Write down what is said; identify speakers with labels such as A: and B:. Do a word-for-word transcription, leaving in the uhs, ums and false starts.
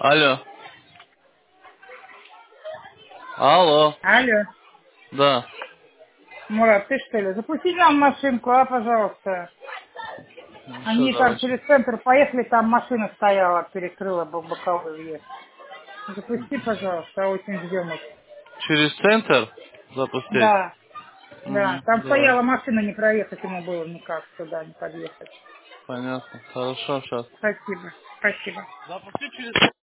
A: Алло. Алло.
B: Алло,
A: Да.
B: Мурат, ты что ли? Запусти нам машинку, а, пожалуйста.
A: Ну что,
B: Они там
A: давайте.
B: через центр поехали, там машина стояла, перекрыла бо- боковой въезд. Запусти, пожалуйста, а очень ждем их.
A: Через центр запустить?
B: Да, да,
A: Угу,
B: там
A: давай.
B: стояла машина, не проехать ему было никак сюда, не подъехать.
A: Понятно. Хорошо, сейчас.
B: Спасибо, спасибо.
A: Запусти через